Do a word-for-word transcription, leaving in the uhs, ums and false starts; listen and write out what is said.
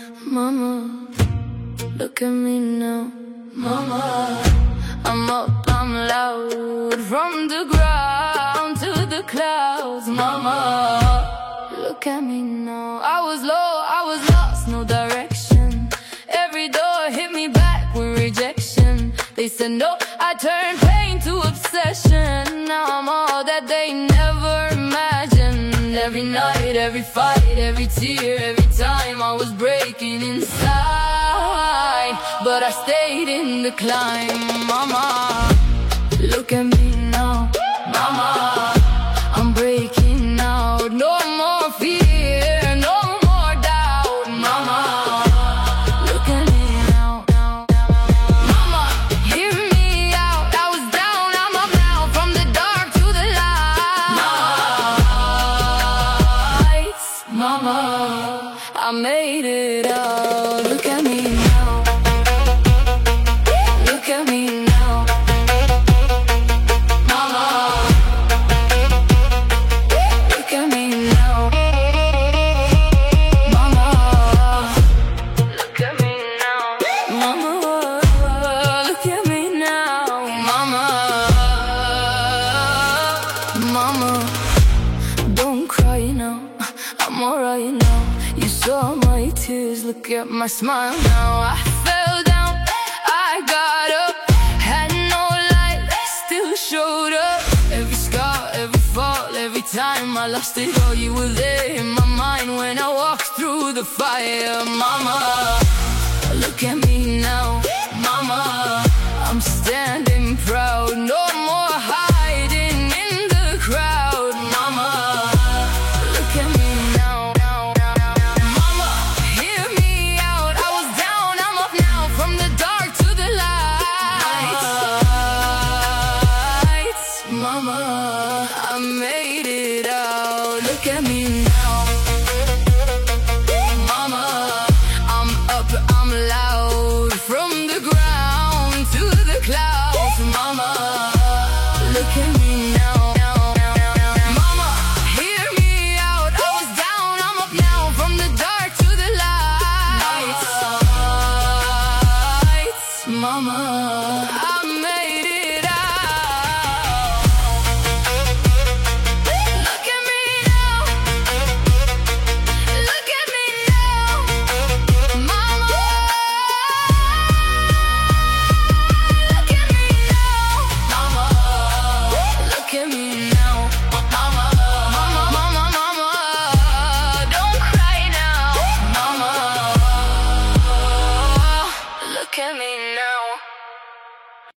Mama, look at me now. Mama, I'm up, I'm loud, from the ground to the clouds. Mama, look at me now. I was low, I was lost, no direction. Every door hit me back with rejection. They said no, I turned pain to obsession. Now I'm all that they never imagined. Every night, every fight, every tear, every time I was breaking inside, but I stayed in the climb. Mama, look at me now. Mama, I'm breaking out. No more fear, no more doubt. Mama, look at me now. Mama, hear me out. I was down, I'm up now, from the dark to the light. Mama, I made it out. Look at me now. Look at me now. Mama, look at me now. Mama, look at me now. Mama, look at me now. Mama, Mama, don't cry now, I'm alright now. You saw my tears, look at my smile now. I fell down, I got up, had no light, still showed up. Every scar, every fall, every time I lost it all, you were there in my mind when I walked through the fire. Mama, look at me now. Mama, I'm standing proud, no more hiding in the crowd. Mama, look at me now. Mama, hear me out. I was down, I'm up now, from the dark to the light. Mama, I made it out. Look at me now. Mama, I'm up, I'm loud, from the ground to the clouds. Mama, look at me now. Mama, hear me out. I was down, I'm up now, from the dark to the light. Mama, I made it out. Look at me now. Look at me now. Mama, look at me now. Mama, look at me now. Mama, mama, mama, mama, don't cry now. Mama, look at me now.